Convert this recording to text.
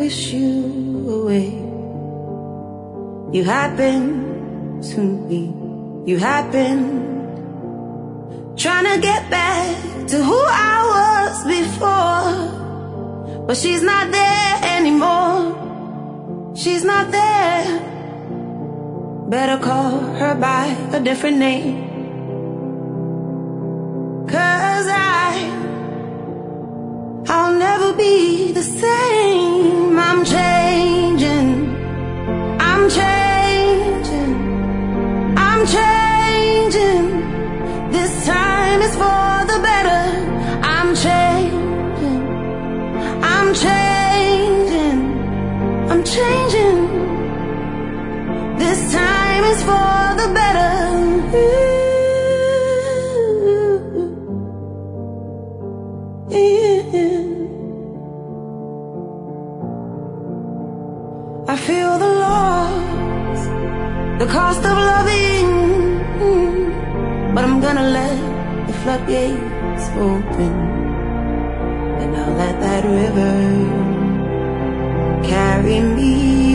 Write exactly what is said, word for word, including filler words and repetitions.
wish you away. You happened to me, you happened, trying to get back to who I was before. But she's not there anymore, she's not there. Better call her by a different name. Cause I, I'll never be the same. I'm changing, I'm changing, I'm changing. This time is for the better. I'm changing, I'm changing, I'm changing. This time is for the better. Yeah. I feel the loss, the cost of loving, but I'm gonna let the floodgates open, and I'll let that river carry me.